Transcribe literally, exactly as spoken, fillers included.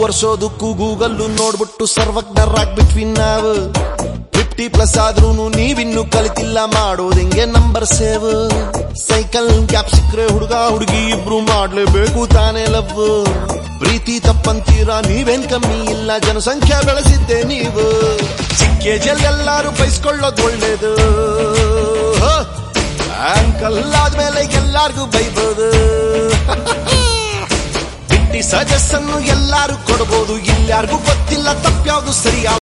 ವರ್ಷೋದಕ್ಕೂ Google ನೋಡ್ಬಿಟ್ಟು ಸರ್ವಜ್ಞರಾಗ್ಬಿಟ್ವಿ ನಾವು. Fifty plus ಆದ್ರೂ ನೀವಿನ್ನು ಕಲಿತಿಲ್ಲ ಮಾಡೋದು ಹೆಂಗೆ ನಂಬರ್ ಸೇವ್. ಸೈಕಲ್ ಗ್ಯಾಪ್ ಸಿಕ್ರೆ ಹುಡುಗ ಹುಡುಗಿ ಇಬ್ರು ಮಾಡ್ಲೇಬೇಕು ತಾನೇ ಲವ್. ಪ್ರೀತಿ ತಪ್ಪಂತೀರಾ ನೀವೇನ್ ಕಮ್ಮಿ ಇಲ್ಲ, ಜನಸಂಖ್ಯೆ ಬೆಳೆಸಿದ್ದೆ ನೀವು. ಚಿಕ್ಕ ಏಜಲ್ಲಿ ಎಲ್ಲಾರು ಬೈಸ್ಕೊಳ್ಳೋದು ಒಳ್ಳೇದು, ಆಂಕಲ್ ಆದ್ಮೇಲೆ ಎಲ್ಲಾರ್ಗೂ ಬೈಬೋದು. ಬಿಟ್ಟಿ ಸಜೆಷನ್ ಎಲ್ಲಾರು ಕೊಡ್ಬೋದು, ಇಲ್ಯಾರ್ಗೂ ಗೊತ್ತಿಲ್ಲ ತಪ್ಪ್ಯಾವ್ದು ಸರಿ.